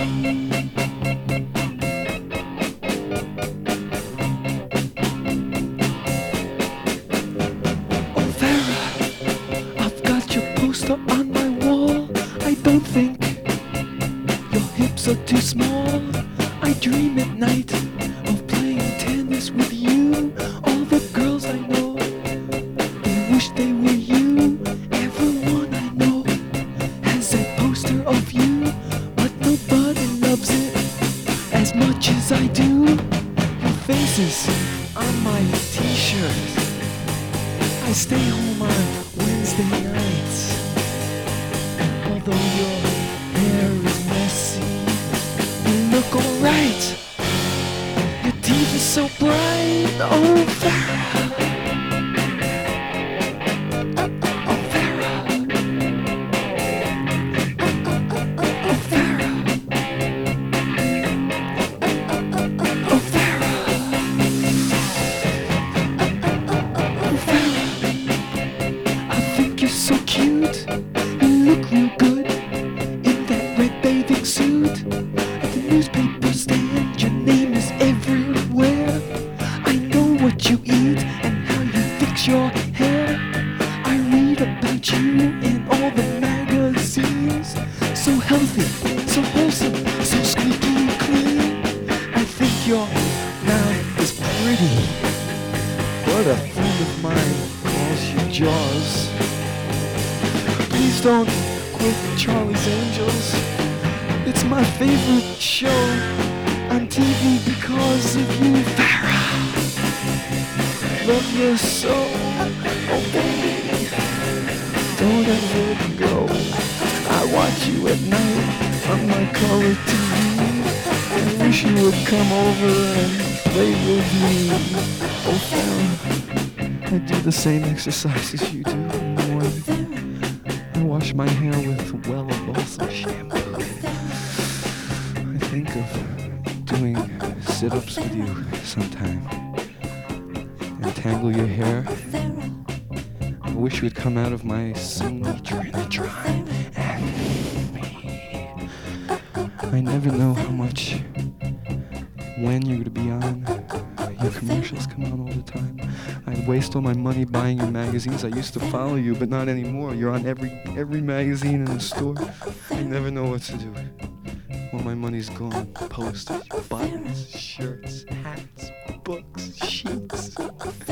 Oh Farrah, I've got your poster on my wall. I don't think your hips are too small. I dream at night of playing tennis with you. All the girls I know, they wish they were you. Everyone I know has a poster of you, but nobody loves it as much as I do. Your face is on my t-shirt. I stay home on Wednesday nights. Although your hair is messy, you look alright. Your teeth are so bright. Oh Farrah, oh Farrah, oh Farrah, oh Farrah, oh Farrah. I think you're so cute. You look real good in that red bathing suit. At the newspaper stand, your name is everywhere. I know what you eat and how you fix your hair. I read about you in all the magazines. So healthy, so wholesome, so squeaky clean. I think your mouth is pretty, but a friend of mine calls you Jaws. Please don't quit Charlie's Angels. It's my favorite show on TV because of you, Farrah. Love you so, oh baby, don't ever go. I watch you at night on my color TV. I wish you would come over and play with me. Oh Farrah, I do the same exercises you do in the morning. I wash my hair with Wella Balsam shampoo. I think of doing sit-ups with you sometime. And tangle your hair. I wish you would come out of my sunny Trinitron and me. I never know how much, when you're gonna be on. Your commercials come on all the time. I waste all my money buying your magazines. I used to follow you, but not anymore. You're on every magazine in the store. I never know what to do. All my money's gone. Posters, buttons, shirts, hats, books, sheets.